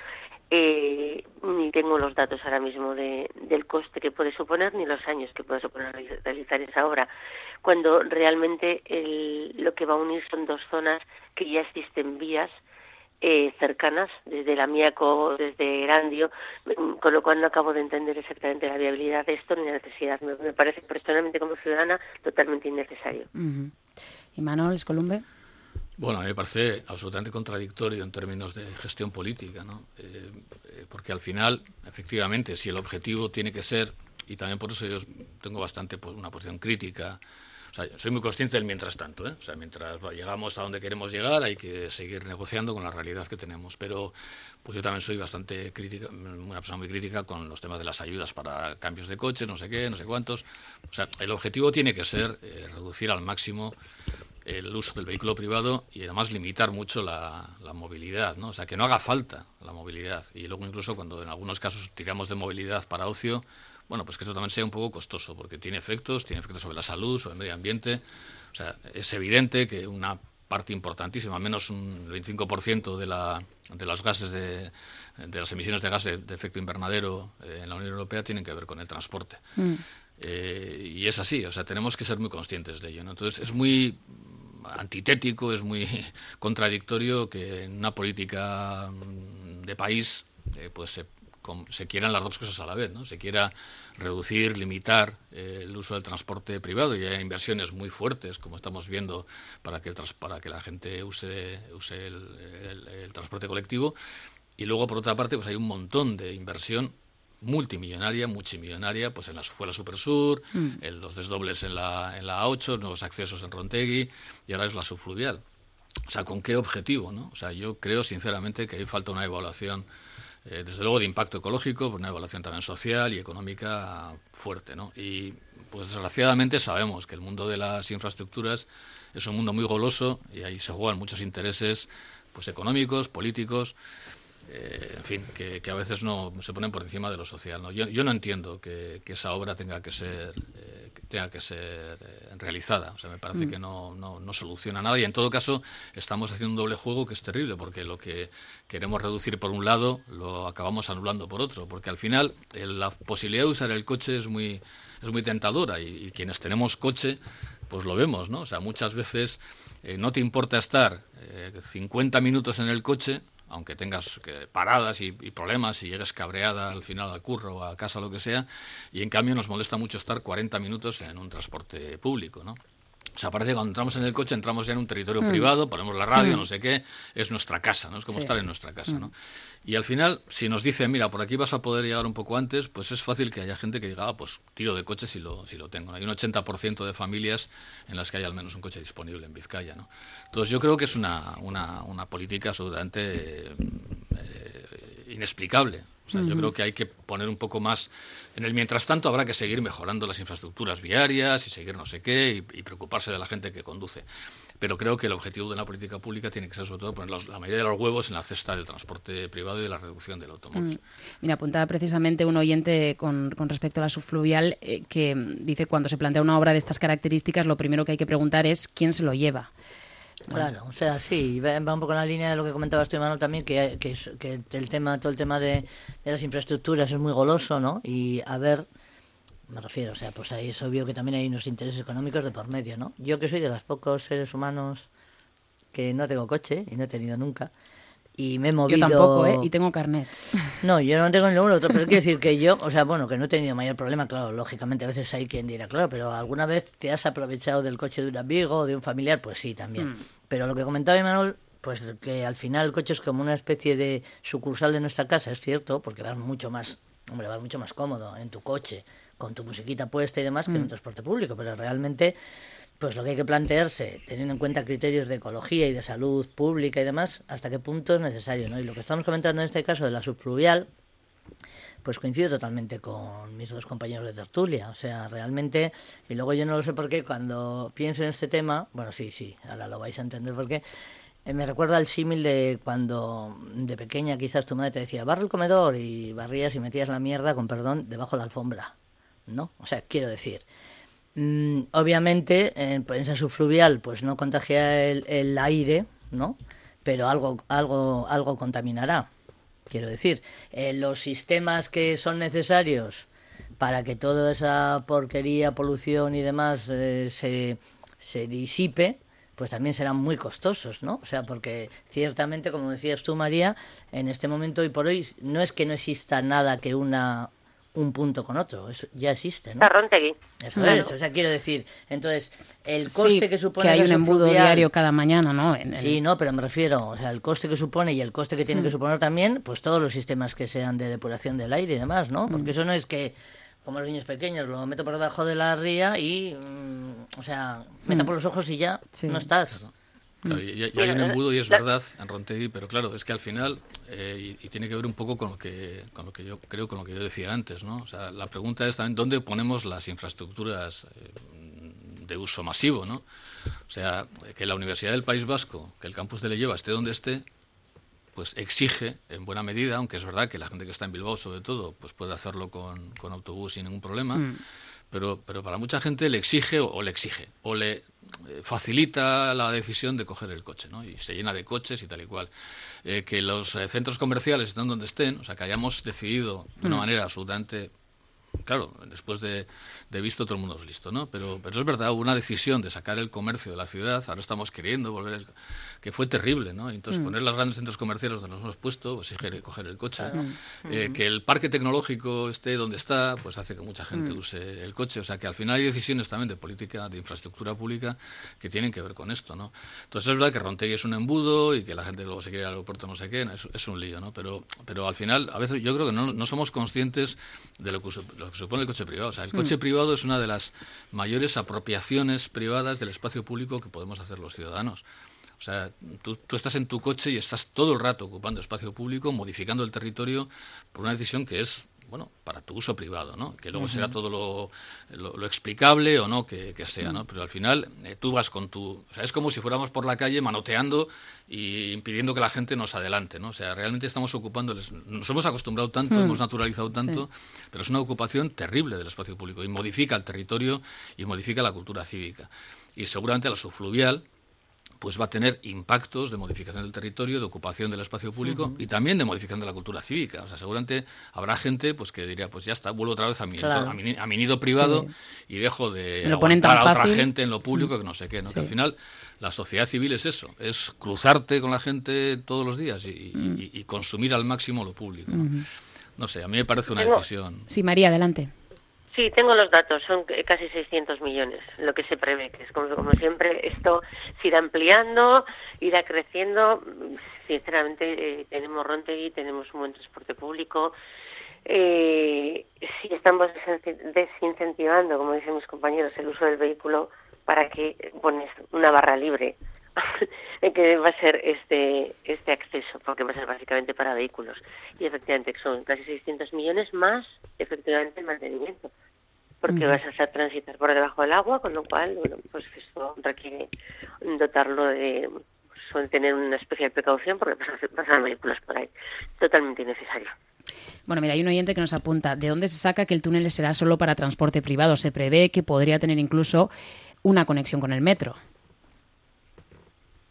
ni tengo los datos ahora mismo del coste que puede suponer, ni los años que puede suponer realizar esa obra, cuando realmente lo que va a unir son dos zonas que ya existen vías cercanas, desde Lamiaco, desde Erandio, con lo cual no acabo de entender exactamente la viabilidad de esto ni la necesidad. Me parece personalmente como ciudadana totalmente innecesario. Uh-huh. ¿Y Manuel Escolumbe? Bueno, a mí me parece absolutamente contradictorio en términos de gestión política, ¿no? Porque al final, efectivamente, si el objetivo tiene que ser, y también por eso yo tengo bastante una posición crítica. O sea, soy muy consciente del mientras tanto, ¿eh? O sea, mientras llegamos a donde queremos llegar hay que seguir negociando con la realidad que tenemos. Pero pues yo también soy bastante crítica, una persona muy crítica con los temas de las ayudas para cambios de coches, no sé qué, no sé cuántos. O sea, el objetivo tiene que ser reducir al máximo el uso del vehículo privado y además limitar mucho la movilidad, ¿no? O sea, que no haga falta la movilidad. Y luego incluso cuando en algunos casos tiramos de movilidad para ocio, bueno, pues que eso también sea un poco costoso, porque tiene efectos sobre la salud, sobre el medio ambiente. O sea, es evidente que una parte importantísima, al menos un 25% de los gases de las emisiones de gases de efecto invernadero en la Unión Europea tienen que ver con el transporte. Y es así, o sea, tenemos que ser muy conscientes de ello, ¿no? Entonces, es muy antitético, es muy contradictorio que en una política de país pues se quieran las dos cosas a la vez, ¿no? Se quiera reducir, limitar el uso del transporte privado y hay inversiones muy fuertes, como estamos viendo, para que la gente use el transporte colectivo. Y luego, por otra parte, pues hay un montón de inversión multimillonaria, multimillonaria, pues en la Escuela Supersur, los desdobles en la A8, nuevos accesos en Rontegui y ahora es la subfluvial. O sea, ¿con qué objetivo, no? O sea, yo creo sinceramente que ahí falta una evaluación, desde luego de impacto ecológico, pero una evaluación también social y económica fuerte, ¿no? Y pues desgraciadamente sabemos que el mundo de las infraestructuras es un mundo muy goloso y ahí se juegan muchos intereses pues económicos, políticos, en fin, que a veces no se ponen por encima de lo social, ¿no? Yo no entiendo que esa obra tenga que ser realizada. O sea, me parece que no soluciona nada y en todo caso estamos haciendo un doble juego que es terrible, porque lo que queremos reducir por un lado lo acabamos anulando por otro, porque al final la posibilidad de usar el coche es muy tentadora y quienes tenemos coche pues lo vemos, ¿no? O sea, muchas veces no te importa estar 50 minutos en el coche, aunque tengas paradas y problemas y llegues cabreada al final al curro o a casa, lo que sea, y en cambio nos molesta mucho estar 40 minutos en un transporte público, ¿no? O sea, parece que cuando entramos en el coche entramos ya en un territorio privado, ponemos la radio, no sé qué, es nuestra casa, ¿no? Es como estar en nuestra casa, ¿no? Y al final, si nos dicen, mira, por aquí vas a poder llegar un poco antes, pues es fácil que haya gente que diga, pues tiro de coche si lo tengo. Hay un 80% de familias en las que hay al menos un coche disponible en Vizcaya, ¿no? Entonces yo creo que es una política absolutamente inexplicable. O sea, yo creo que hay que poner un poco más. En el mientras tanto habrá que seguir mejorando las infraestructuras viarias y seguir no sé qué y preocuparse de la gente que conduce. Pero creo que el objetivo de una política pública tiene que ser sobre todo poner la mayoría de los huevos en la cesta del transporte privado y de la reducción del automóvil. Mira, apuntaba precisamente un oyente con respecto a la subfluvial que dice cuando se plantea una obra de estas características lo primero que hay que preguntar es quién se lo lleva. Claro, o sea, sí, va un poco en la línea de lo que comentabas tú, Manuel, también, que todo el tema de las infraestructuras es muy goloso, ¿no? Y a ver, me refiero, o sea, pues ahí es obvio que también hay unos intereses económicos de por medio, ¿no? Yo que soy de los pocos seres humanos que no tengo coche, y no he tenido nunca, y me he movido... Yo tampoco, y tengo carnet. No, yo no tengo ninguno otro, pero quiero decir que yo, o sea, bueno, que no he tenido mayor problema, claro, lógicamente a veces hay quien dirá, claro, pero ¿alguna vez te has aprovechado del coche de un amigo o de un familiar? Pues sí, también. Pero lo que comentaba Imanol, pues que al final el coche es como una especie de sucursal de nuestra casa, es cierto, porque vas mucho más cómodo en tu coche, con tu musiquita puesta y demás, que en un transporte público, pero realmente... Pues lo que hay que plantearse, teniendo en cuenta criterios de ecología y de salud pública y demás, hasta qué punto es necesario, ¿no? Y lo que estamos comentando en este caso de la subfluvial, pues coincido totalmente con mis dos compañeros de tertulia. O sea, realmente, y luego yo no lo sé por qué, cuando pienso en este tema, bueno, sí, ahora lo vais a entender por qué, me recuerda al símil de cuando de pequeña quizás tu madre te decía, barra el comedor, y barrías y metías la mierda, con perdón, debajo de la alfombra, ¿no? O sea, quiero decir... obviamente en esa subfluvial pues no contagia el aire, ¿no? Pero algo contaminará, quiero decir. Los sistemas que son necesarios para que toda esa porquería, polución y demás se disipe, pues también serán muy costosos, ¿no? O sea, porque ciertamente, como decías tú, María, en este momento y por hoy no es que no exista nada que una un punto con otro, eso ya existe, ¿no? Arrontegui. Eso es, o sea, quiero decir, entonces, el coste que supone... que hay un embudo diario cada mañana, ¿no? Sí, no, pero me refiero, o sea, el coste que supone y el coste que tiene que suponer también, pues todos los sistemas que sean de depuración del aire y demás, ¿no? Porque eso no es que, como los niños pequeños, lo meto por debajo de la ría y, o sea, meta por los ojos y ya no estás... Claro, y hay un embudo y es verdad en Rontegui, pero claro, es que al final, y tiene que ver un poco con lo que yo creo, con lo que yo decía antes, ¿no? O sea, la pregunta es también dónde ponemos las infraestructuras de uso masivo, ¿no? O sea, que la Universidad del País Vasco, que el campus de Leioa esté donde esté, pues exige en buena medida, aunque es verdad que la gente que está en Bilbao sobre todo, pues puede hacerlo con autobús sin ningún problema, pero para mucha gente le exige o le facilita la decisión de coger el coche, ¿no? Y se llena de coches y tal y cual. Que los centros comerciales estén donde estén, o sea, que hayamos decidido de una manera absolutamente... Claro, después de visto todo el mundo es listo, ¿no? Pero es verdad, hubo una decisión de sacar el comercio de la ciudad, ahora estamos queriendo volver, que fue terrible, ¿no? Entonces poner los grandes centros comerciales donde nos hemos puesto, pues exige coger el coche. Que el parque tecnológico esté donde está, pues hace que mucha gente use el coche. O sea que al final hay decisiones también de política, de infraestructura pública que tienen que ver con esto, ¿no? Entonces es verdad que Rontegui es un embudo y que la gente luego se quiere ir al aeropuerto no sé qué, es un lío, ¿no? Pero al final, a veces yo creo que no somos conscientes de lo que supone el coche privado. O sea, el coche privado es una de las mayores apropiaciones privadas del espacio público que podemos hacer los ciudadanos. O sea, tú estás en tu coche y estás todo el rato ocupando espacio público, modificando el territorio por una decisión que es, bueno, para tu uso privado, ¿no? Que luego será todo lo explicable o no que sea, ¿no? Pero al final tú vas con tu... O sea, es como si fuéramos por la calle manoteando y impidiendo que la gente nos adelante, ¿no? O sea, realmente estamos ocupando... Nos hemos acostumbrado tanto, hemos naturalizado tanto, pero es una ocupación terrible del espacio público y modifica el territorio y modifica la cultura cívica. Y seguramente la subfluvial pues va a tener impactos de modificación del territorio, de ocupación del espacio público y también de modificación de la cultura cívica. O sea, seguramente habrá gente pues que diría, pues ya está, vuelvo otra vez a mi nido privado y dejo de aguantar a otra gente en lo público que no sé qué, ¿no? Que al final la sociedad civil es eso, es cruzarte con la gente todos los días y consumir al máximo lo público, ¿no? No sé, a mí me parece una decisión... Sí, María, adelante. Sí, tengo los datos, son casi 600 millones, lo que se prevé, que es como siempre, esto se irá ampliando, irá creciendo. Sinceramente, tenemos Rontegui, tenemos un buen transporte público. Sí estamos desincentivando, como dicen mis compañeros, el uso del vehículo para que pones una barra libre que va a ser este acceso, porque va a ser básicamente para vehículos. Y efectivamente son casi 600 millones más, efectivamente, el mantenimiento, porque vas a hacer transitar por debajo del agua, con lo cual, bueno, pues eso requiere dotarlo de... suele tener una especial precaución porque pasan vehículos por ahí. Totalmente innecesario. Bueno, mira, hay un oyente que nos apunta, ¿de dónde se saca que el túnel será solo para transporte privado? Se prevé que podría tener incluso una conexión con el metro.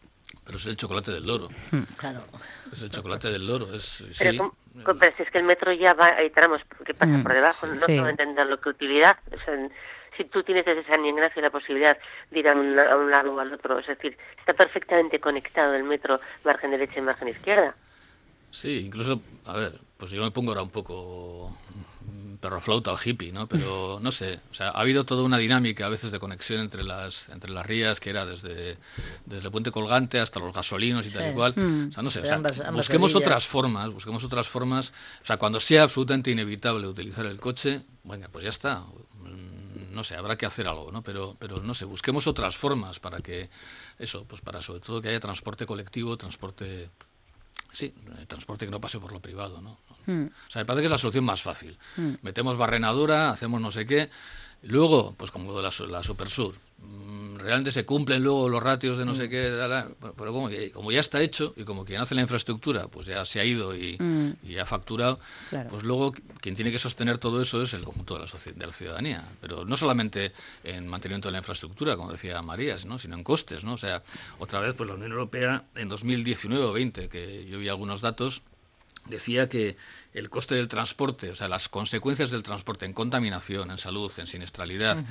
Pero es el chocolate del loro. Claro. Es el chocolate del loro. Pero si es que el metro ya va, hay tramos que pasan por debajo, no sí. puedo entender lo que utilidad. O sea, si tú tienes desde San Ignacio la posibilidad de ir a un lado o al otro, es decir, está perfectamente conectado el metro margen derecha y margen izquierda. Sí, incluso, a ver, pues yo me pongo ahora un poco perroflauta o hippie, ¿no? Pero no sé, o sea, ha habido toda una dinámica a veces de conexión entre las rías, que era desde el puente colgante hasta los gasolinos y tal y cual. O sea, no sé, o sea, busquemos otras formas, o sea, cuando sea absolutamente inevitable utilizar el coche, bueno, pues ya está. No sé, habrá que hacer algo, ¿no? Pero no sé, busquemos otras formas para que eso, pues para sobre todo que haya transporte colectivo, transporte que no pase por lo privado, ¿no? O sea, me parece que es la solución más fácil. Metemos barrenadura, hacemos no sé qué, y luego, pues como de la Supersur, realmente se cumplen luego los ratios de no sé qué, pero como ya está hecho y como quien hace la infraestructura, pues ya se ha ido y ha facturado, claro. Pues luego quien tiene que sostener todo eso es el conjunto de la ciudadanía, pero no solamente en mantenimiento de la infraestructura, como decía Marías, ¿no? Sino en costes, ¿no? O sea, otra vez, pues la Unión Europea en 2019 o 20, que yo vi algunos datos, decía que el coste del transporte, o sea, las consecuencias del transporte en contaminación, en salud, en siniestralidad,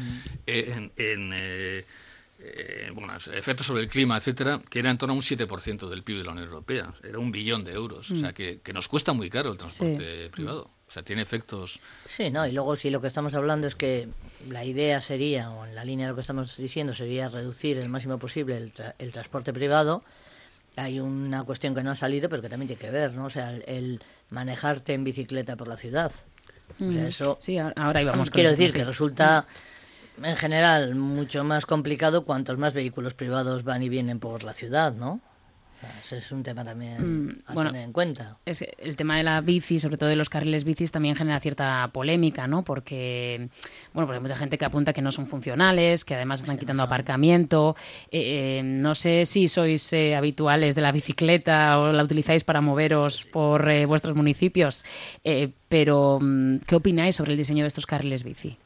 bueno, efectos sobre el clima, etcétera, que era en torno a un 7% del PIB de la Unión Europea. Era 1 billón de euros. O sea, que nos cuesta muy caro el transporte privado. O sea, tiene efectos... Sí, ¿no? Y luego si lo que estamos hablando es que la idea sería, o en la línea de lo que estamos diciendo, sería reducir el máximo posible el transporte privado. Hay una cuestión que no ha salido, pero que también tiene que ver, ¿no? O sea, el manejarte en bicicleta por la ciudad. O sea, eso... Sí, ahora íbamos con quiero eso, decir sí. que resulta, en general, mucho más complicado cuantos más vehículos privados van y vienen por la ciudad, ¿no? O sea, ese es un tema también a tener en cuenta. Es el tema de la bici, sobre todo de los carriles bicis, también genera cierta polémica, ¿no? Porque, bueno, pues hay mucha gente que apunta que no son funcionales, que además están quitando aparcamiento. No sé si sois habituales de la bicicleta o la utilizáis para moveros por vuestros municipios, pero ¿qué opináis sobre el diseño de estos carriles bici?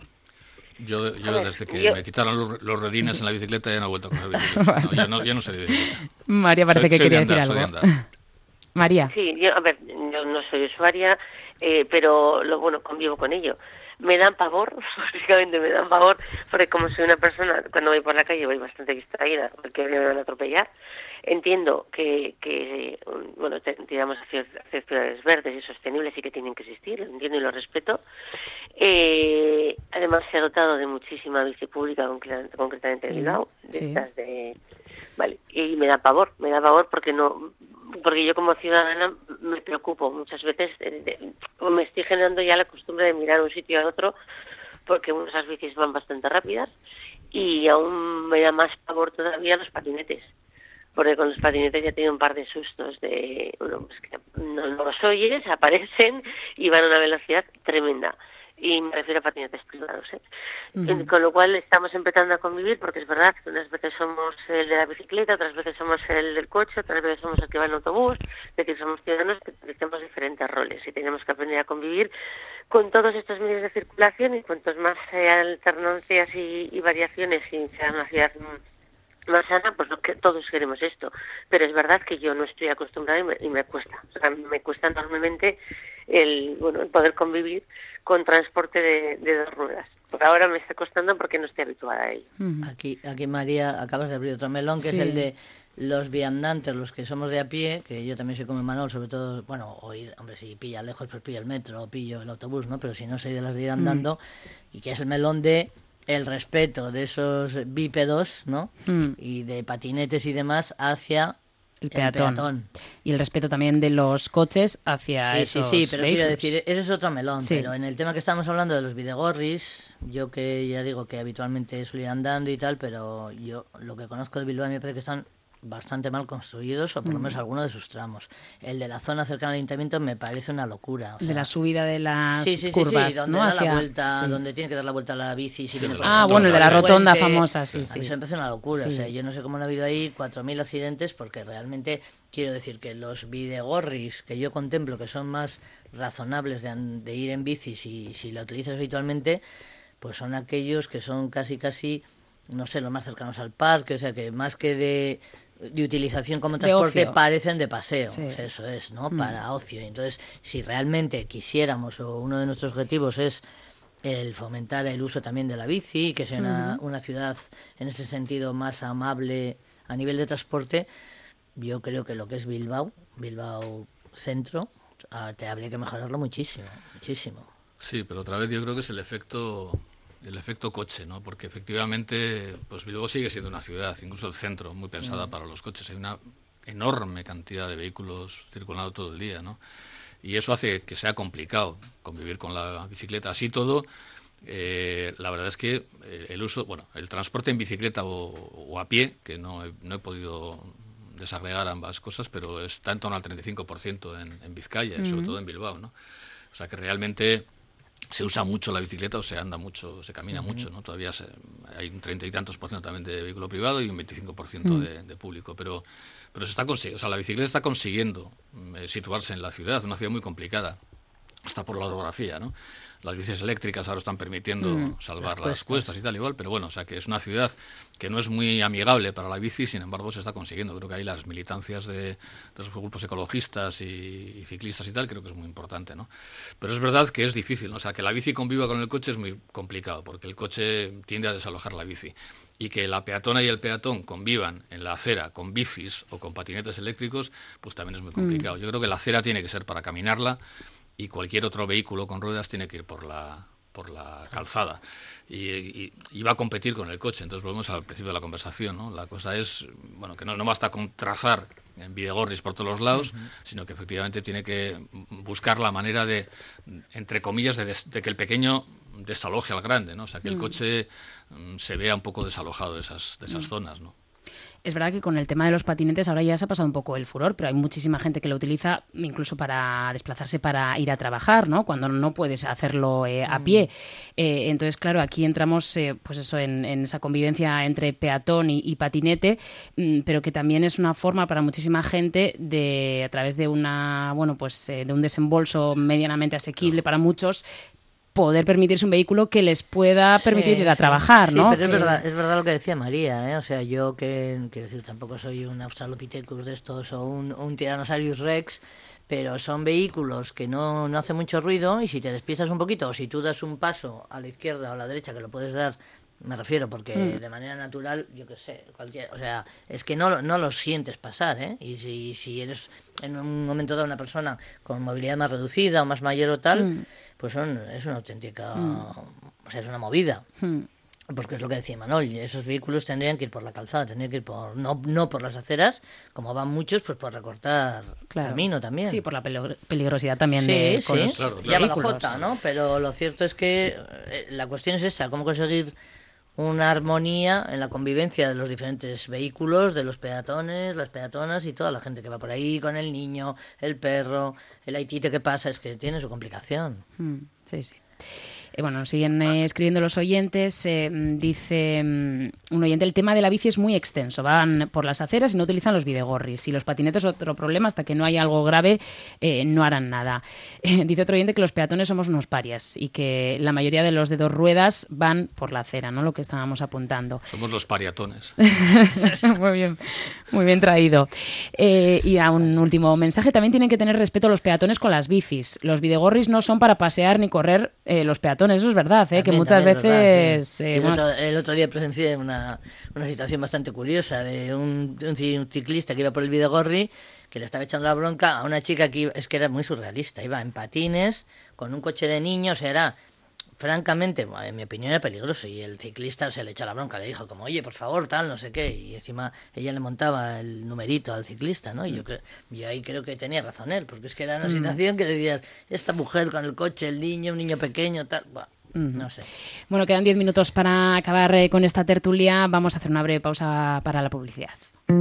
Yo desde que me quitaron los redines en la bicicleta ya no he vuelto a coger bicicleta. No, yo no sé de bicicleta. María parece que quería decir algo. María. Sí, yo no soy usuaria, pero convivo con ello. Me dan pavor, básicamente me dan pavor, porque como soy una persona, cuando voy por la calle voy bastante distraída, porque me van a atropellar. Entiendo que digamos, hacer ciudades verdes y sostenibles y que tienen que existir, lo entiendo y lo respeto. Además se ha dotado de muchísima bici pública, concretamente de Bilbao, vale, y me da pavor porque yo como ciudadana me preocupo muchas veces, me estoy generando ya la costumbre de mirar un sitio al otro, porque esas bicis van bastante rápidas, y aún me da más pavor todavía los patinetes. Porque con los patinetes ya he tenido un par de sustos que no los oyes, aparecen y van a una velocidad tremenda. Y me refiero a patinetes privados, Con lo cual estamos empezando a convivir, porque es verdad que unas veces somos el de la bicicleta, otras veces somos el del coche, otras veces somos el que va en autobús, es decir, somos ciudadanos que tenemos diferentes roles y tenemos que aprender a convivir con todos estos medios de circulación, y cuantos más alternancias y variaciones y sea una ciudad más sana, pues que todos queremos esto, pero es verdad que yo no estoy acostumbrada y me cuesta, o sea, me cuesta enormemente el poder convivir con transporte de dos ruedas. Por ahora me está costando porque no estoy habituada a ello. Aquí María, acabas de abrir otro melón, que es el de los viandantes, los que somos de a pie, que yo también soy como Manuel, sobre todo, si pilla lejos, pues pillo el metro o pillo el autobús, ¿no? Pero si no, soy de las de ir andando, y que es el melón de el respeto de esos bípedos, ¿no? Y de patinetes y demás hacia el peatón. Y el respeto también de los coches hacia esos Sí, pero vehículos. quiero decir, ese es otro melón. Pero en el tema que estábamos hablando de los bidegorris, yo que ya digo que habitualmente suelo ir andando y tal, pero yo lo que conozco de Bilbao me parece que están bastante mal construidos, o por lo menos alguno de sus tramos. El de la zona cercana al ayuntamiento me parece una locura. O sea, de la subida de las curvas, donde ¿no? da la vuelta, donde tiene que dar la vuelta a la bici. Si viene por el de la rotonda famosa, A mí se me parece una locura. O sea, yo no sé cómo no ha habido ahí 4.000 accidentes, porque realmente quiero decir que los bidegorris que yo contemplo, que son más razonables de ir en bici si la utilizas habitualmente, pues son aquellos que son casi, no sé, los más cercanos al parque, o sea, que más que de de utilización como transporte parecen de paseo. Sí. O sea, eso es, ¿no? Para ocio. Entonces, si realmente quisiéramos, o uno de nuestros objetivos es el fomentar el uso también de la bici, que sea una ciudad en ese sentido más amable a nivel de transporte, yo creo que lo que es Bilbao centro, te habría que mejorarlo muchísimo. Sí, pero otra vez yo creo que es el efecto coche, ¿no? Porque efectivamente, pues Bilbao sigue siendo una ciudad, incluso el centro, muy pensada para los coches. Hay una enorme cantidad de vehículos circulando todo el día, ¿no? Y eso hace que sea complicado convivir con la bicicleta. Así todo, la verdad es que el transporte en bicicleta o a pie, que no he podido desagregar ambas cosas, pero está en torno al 35% en Vizcaya, y sobre todo en Bilbao, ¿no? O sea que realmente se usa mucho la bicicleta, o se anda mucho, se camina mucho, ¿no? Todavía hay un 30 y tantos % también de vehículo privado y un 25% de público, pero se está consiguiendo, o sea, la bicicleta está consiguiendo situarse en la ciudad, una ciudad muy complicada, hasta por la orografía, ¿no? Las bicis eléctricas ahora están permitiendo salvar las cuestas y tal igual, pero bueno, o sea que es una ciudad que no es muy amigable para la bici, sin embargo se está consiguiendo. Creo que ahí las militancias de los grupos ecologistas y ciclistas y tal, creo que es muy importante, ¿no? Pero es verdad que es difícil, ¿no? O sea, que la bici conviva con el coche es muy complicado, porque el coche tiende a desalojar la bici. Y que la peatona y el peatón convivan en la acera con bicis o con patinetes eléctricos, pues también es muy complicado. Yo creo que la acera tiene que ser para caminarla, y cualquier otro vehículo con ruedas tiene que ir por la calzada y va a competir con el coche. Entonces volvemos al principio de la conversación, ¿no? La cosa es, bueno, que no basta con trazar en bidegorris por todos los lados, sino que efectivamente tiene que buscar la manera de, entre comillas, de que el pequeño desaloje al grande, ¿no? O sea, que el coche se vea un poco desalojado de esas zonas, ¿no? Es verdad que con el tema de los patinetes ahora ya se ha pasado un poco el furor, pero hay muchísima gente que lo utiliza incluso para desplazarse para ir a trabajar, ¿no? Cuando no puedes hacerlo a pie. Entonces, claro, aquí entramos pues eso, en esa convivencia entre peatón y patinete, pero que también es una forma para muchísima gente de, a través de de un desembolso medianamente asequible para muchos, poder permitirse un vehículo que les pueda permitir ir a trabajar, ¿no? Sí, pero es verdad lo que decía María, ¿eh? O sea, yo quiero decir, tampoco soy un Australopithecus de estos o un Tyrannosaurus Rex, pero son vehículos que no hacen mucho ruido, y si te despistas un poquito o si tú das un paso a la izquierda o a la derecha, que lo puedes dar, me refiero, porque de manera natural, yo qué sé, o sea, es que no los sientes pasar, ¿eh? Y si eres en un momento dado una persona con movilidad más reducida o más mayor o tal, pues es una auténtica, o sea, es una movida. Porque es lo que decía Manol, esos vehículos tendrían que ir por la calzada, tendrían que ir no por las aceras, como van muchos, pues por recortar camino también. Sí, por la peligrosidad también con los llama la Jota, ¿no? Pero lo cierto es que la cuestión es esa, cómo conseguir una armonía en la convivencia de los diferentes vehículos, de los peatones, las peatonas y toda la gente que va por ahí con el niño, el perro, el haitite que pasa, es que tiene su complicación. Sí. Bueno, siguen escribiendo los oyentes. Dice un oyente, el tema de la bici es muy extenso. Van por las aceras y no utilizan los bidegorris. Y los patinetes, otro problema, hasta que no haya algo grave, no harán nada. Dice otro oyente que los peatones somos unos parias y que la mayoría de los de dos ruedas van por la acera, ¿no? Lo que estábamos apuntando. Somos los pariatones. Muy bien traído. Y a un último mensaje, también tienen que tener respeto a los peatones con las bicis. Los bidegorris no son para pasear ni correr los peatones. Eso es verdad, que muchas veces... Sí. El otro día presencié una situación bastante curiosa de un ciclista que iba por el Bidegorri, que le estaba echando la bronca a una chica que es que era muy surrealista, iba en patines, con un coche de niños, o sea, era... Francamente, en mi opinión era peligroso, y el ciclista le echó la bronca, le dijo como, oye, por favor, tal, no sé qué, y encima ella le montaba el numerito al ciclista, ¿no? Y yo ahí creo que tenía razón él, porque es que era una situación que decías, esta mujer con el coche, el niño, un niño pequeño, tal, no sé. Bueno, quedan 10 minutos para acabar con esta tertulia, vamos a hacer una breve pausa para la publicidad.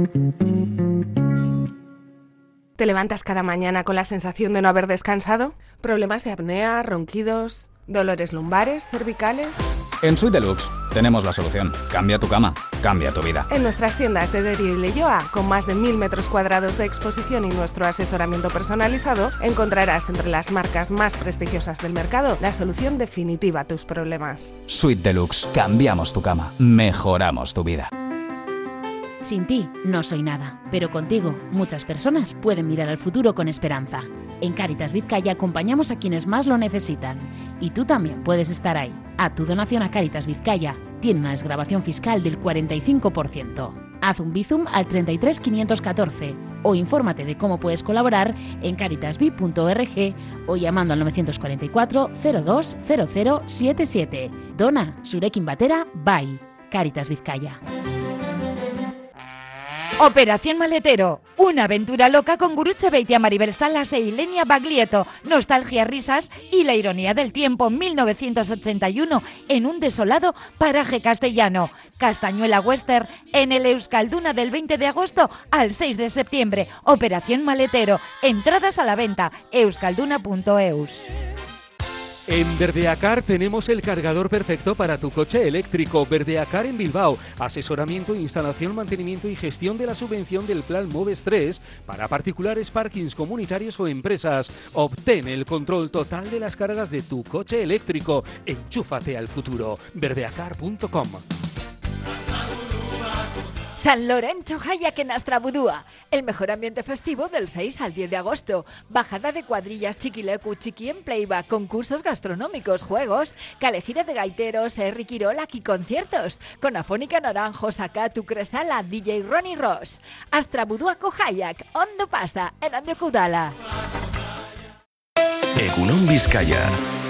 ¿Te levantas cada mañana con la sensación de no haber descansado? ¿Problemas de apnea, ronquidos, dolores lumbares, cervicales? En Suite Deluxe tenemos la solución. Cambia tu cama, cambia tu vida. En nuestras tiendas de Derio y Leioa, con más de 1000 metros cuadrados de exposición y nuestro asesoramiento personalizado, encontrarás entre las marcas más prestigiosas del mercado la solución definitiva a tus problemas. Suite Deluxe. Cambiamos tu cama, mejoramos tu vida. Sin ti no soy nada, pero contigo muchas personas pueden mirar al futuro con esperanza. En Cáritas Vizcaya acompañamos a quienes más lo necesitan y tú también puedes estar ahí. A tu donación a Cáritas Vizcaya tiene una desgravación fiscal del 45%. Haz un Bizum al 33 514 o infórmate de cómo puedes colaborar en caritasvi.org o llamando al 944 02 0077. Dona, zurekin batera, bai. Cáritas Vizcaya. Operación Maletero, una aventura loca con Gurutze Beitia, Maribel Salas e Ilenia Baglietto, nostalgia, risas y la ironía del tiempo. 1981 en un desolado paraje castellano. Castañuela Western en el Euskalduna del 20 de agosto al 6 de septiembre. Operación Maletero, entradas a la venta, euskalduna.eus. En Verdeacar tenemos el cargador perfecto para tu coche eléctrico. Verdeacar en Bilbao. Asesoramiento, instalación, mantenimiento y gestión de la subvención del Plan Moves 3 para particulares, parkings comunitarios o empresas. Obtén el control total de las cargas de tu coche eléctrico. Enchúfate al futuro. verdeacar.com. San Lorenzo Hayak en Astrabudúa, el mejor ambiente festivo del 6 al 10 de agosto. Bajada de cuadrillas, chiquileku, chiqui en playback, concursos gastronómicos, juegos, calejira de gaiteros, Herri Kirolak y conciertos. Con Afónica Naranjo, Sakatu, Cresala, DJ Ronnie Ross. Astrabuduako Hayak, ondo pasa, en Andio Kudala. Egunon Vizcaya.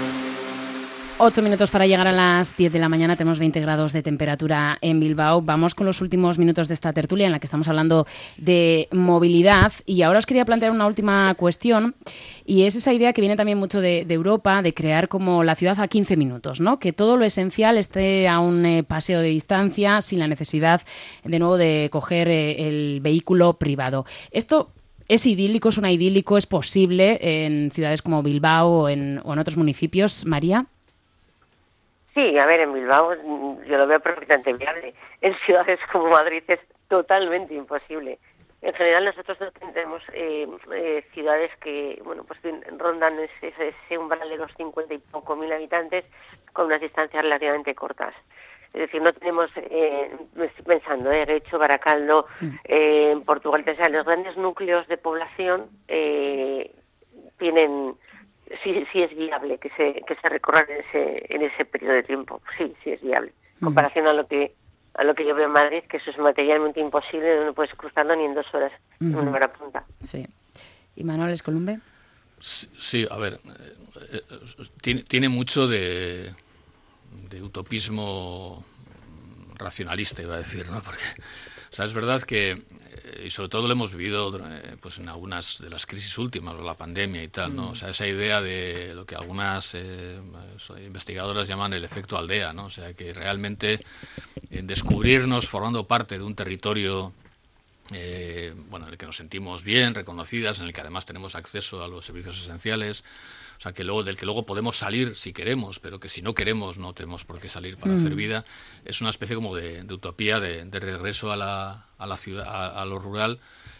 8 minutos para llegar a las 10 de la mañana, tenemos 20 grados de temperatura en Bilbao. Vamos con los últimos minutos de esta tertulia en la que estamos hablando de movilidad y ahora os quería plantear una última cuestión y es esa idea que viene también mucho de Europa de crear como la ciudad a 15 minutos, ¿no? Que todo lo esencial esté a un paseo de distancia sin la necesidad de nuevo de coger el vehículo privado. Esto ¿es idílico, es una idílico, es posible en ciudades como Bilbao o en otros municipios, María? Sí, a ver, en Bilbao yo lo veo perfectamente viable. En ciudades como Madrid es totalmente imposible. En general nosotros no tenemos ciudades que, bueno, pues rondan ese umbral de los 50 y poco mil habitantes con unas distancias relativamente cortas. Es decir, no tenemos, me estoy pensando, Guecho, Baracaldo, en Portugal, o sea, los grandes núcleos de población tienen... Sí es viable que se recorran en ese periodo de tiempo. Sí es viable. En comparación a lo que yo veo en Madrid, que eso es materialmente imposible, no puedes cruzarlo ni en 2 horas, en una hora punta. Sí. ¿Y Manuel Escolumbe? Sí, a ver, tiene mucho de utopismo racionalista, iba a decir, ¿no? Porque, o sea, es verdad que y sobre todo lo hemos vivido pues en algunas de las crisis últimas, o la pandemia y tal, ¿no? O sea, esa idea de lo que algunas investigadoras llaman el efecto aldea, ¿no? O sea, que realmente descubrirnos formando parte de un territorio en el que nos sentimos bien, reconocidas, en el que además tenemos acceso a los servicios esenciales, o sea, del que luego podemos salir si queremos, pero que si no queremos no tenemos por qué salir para hacer vida, es una especie como de utopía de regreso a la ciudad, a lo rural,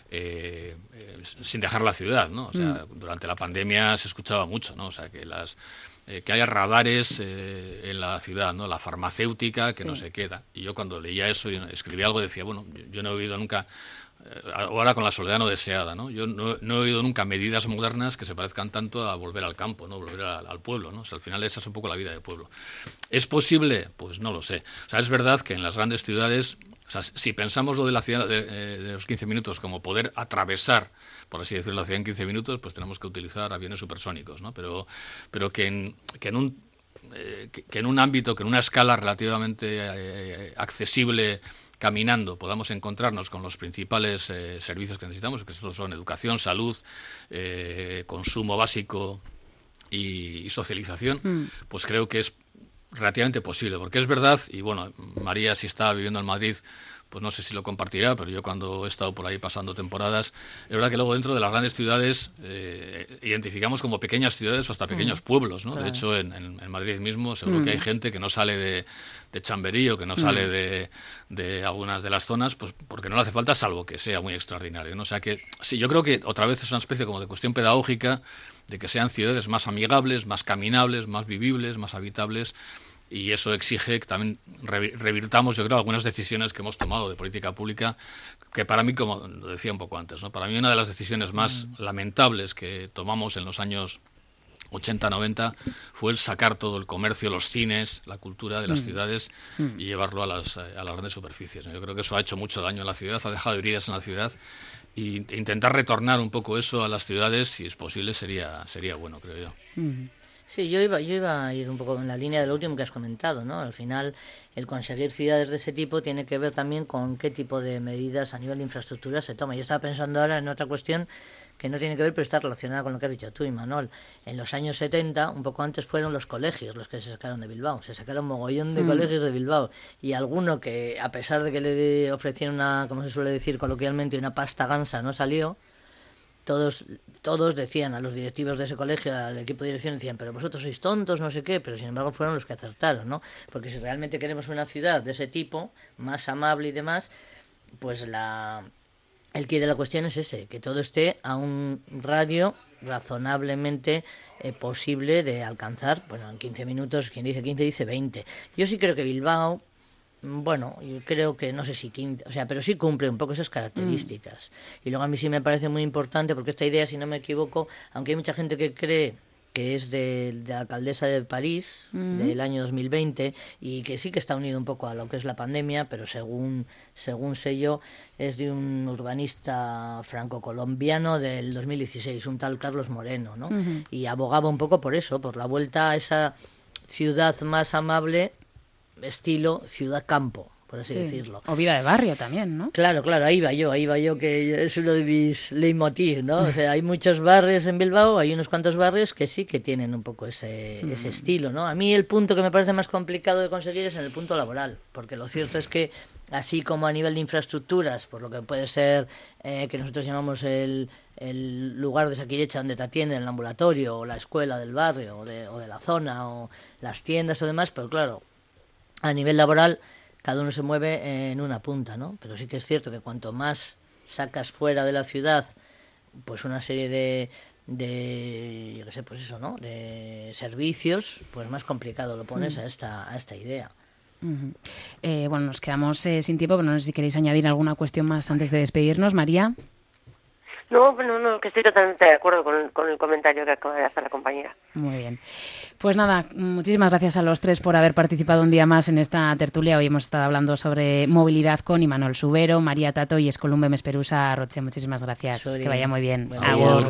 sin dejar la ciudad, ¿no? O sea, durante la pandemia se escuchaba mucho, ¿no? O sea, que haya radares en la ciudad, ¿no? La farmacéutica que no se queda. Y yo cuando leía eso y escribí algo decía, bueno, yo no he oído nunca, ahora con la soledad no deseada, ¿no? Yo no he oído nunca medidas modernas que se parezcan tanto a volver al campo, ¿no? Volver al pueblo, ¿no? O sea, al final esa es un poco la vida de pueblo. ¿Es posible? Pues no lo sé. O sea, es verdad que en las grandes ciudades, o sea, si pensamos lo de la ciudad de los 15 minutos como poder atravesar, por así decirlo, la ciudad en 15 minutos, pues tenemos que utilizar aviones supersónicos, ¿no? Pero que en un ámbito, que en una escala relativamente accesible, caminando, podamos encontrarnos con los principales servicios que necesitamos, que estos son educación, salud, consumo básico y socialización, pues creo que es relativamente posible, porque es verdad, y bueno, María, si está viviendo en Madrid, pues no sé si lo compartirá, pero yo cuando he estado por ahí pasando temporadas, es verdad que luego dentro de las grandes ciudades identificamos como pequeñas ciudades o hasta pequeños pueblos, ¿no? Claro. De hecho, en Madrid mismo seguro que hay gente que no sale de Chamberí o que no sale de algunas de las zonas, pues porque no le hace falta, salvo que sea muy extraordinario, ¿no? O sea que sí, yo creo que otra vez es una especie como de cuestión pedagógica de que sean ciudades más amigables, más caminables, más vivibles, más habitables, y eso exige que también revirtamos, yo creo, algunas decisiones que hemos tomado de política pública, que para mí, como lo decía un poco antes, ¿no? Para mí una de las decisiones más lamentables que tomamos en los años 80-90 fue el sacar todo el comercio, los cines, la cultura de las ciudades y llevarlo a las grandes superficies. Yo creo que eso ha hecho mucho daño en la ciudad, ha dejado heridas en la ciudad, y intentar retornar un poco eso a las ciudades, si es posible, sería bueno, creo yo. Sí, yo iba a ir un poco en la línea de lo último que has comentado, ¿no? Al final, el conseguir ciudades de ese tipo tiene que ver también con qué tipo de medidas a nivel de infraestructura se toma. Yo estaba pensando ahora en otra cuestión que no tiene que ver, pero está relacionada con lo que has dicho tú, Imanol. En los años 70, un poco antes, fueron los colegios los que se sacaron de Bilbao. Se sacaron mogollón de colegios de Bilbao. Y alguno que, a pesar de que le ofrecieron una, como se suele decir coloquialmente, una pasta gansa, no salió. Todos decían, a los directivos de ese colegio, al equipo de dirección, decían, pero vosotros sois tontos, no sé qué, pero sin embargo fueron los que acertaron, ¿no? Porque si realmente queremos una ciudad de ese tipo, más amable y demás, pues el quid de la cuestión es ese, que todo esté a un radio razonablemente posible de alcanzar, bueno, en 15 minutos, quien dice 15 dice 20. Yo sí creo que Bilbao, bueno, yo creo que no sé si 15, o sea, pero sí cumple un poco esas características. Y luego a mí sí me parece muy importante, porque esta idea, si no me equivoco, aunque hay mucha gente que cree que es de la alcaldesa de París, del año 2020, y que sí que está unido un poco a lo que es la pandemia, pero según sé yo, es de un urbanista franco-colombiano del 2016, un tal Carlos Moreno, ¿no? Y abogaba un poco por eso, por la vuelta a esa ciudad más amable, estilo ciudad-campo, por así decirlo. O vida de barrio también, ¿no? Claro, ahí va yo, que es uno de mis leitmotiv, ¿no? O sea, hay muchos barrios en Bilbao, hay unos cuantos barrios que sí que tienen un poco ese estilo, ¿no? A mí el punto que me parece más complicado de conseguir es en el punto laboral, porque lo cierto es que, así como a nivel de infraestructuras, por lo que puede ser que nosotros llamamos el lugar de Saquirecha donde te atienden, el ambulatorio, o la escuela del barrio, o de la zona, o las tiendas o demás, pero claro, a nivel laboral cada uno se mueve en una punta, ¿no? Pero sí que es cierto que cuanto más sacas fuera de la ciudad, pues una serie de yo qué sé, pues eso, ¿no? De servicios, pues más complicado lo pones a esta idea. Bueno, nos quedamos sin tiempo, pero no sé si queréis añadir alguna cuestión más antes de despedirnos, María. No, que estoy totalmente de acuerdo con el comentario que acaba de hacer la compañera. Muy bien. Pues nada, muchísimas gracias a los tres por haber participado un día más en esta tertulia. Hoy hemos estado hablando sobre movilidad con Imanol Subero, María Tato y Escolumbe Mesperusa Roche. Muchísimas gracias. Que vaya muy bien. Agur.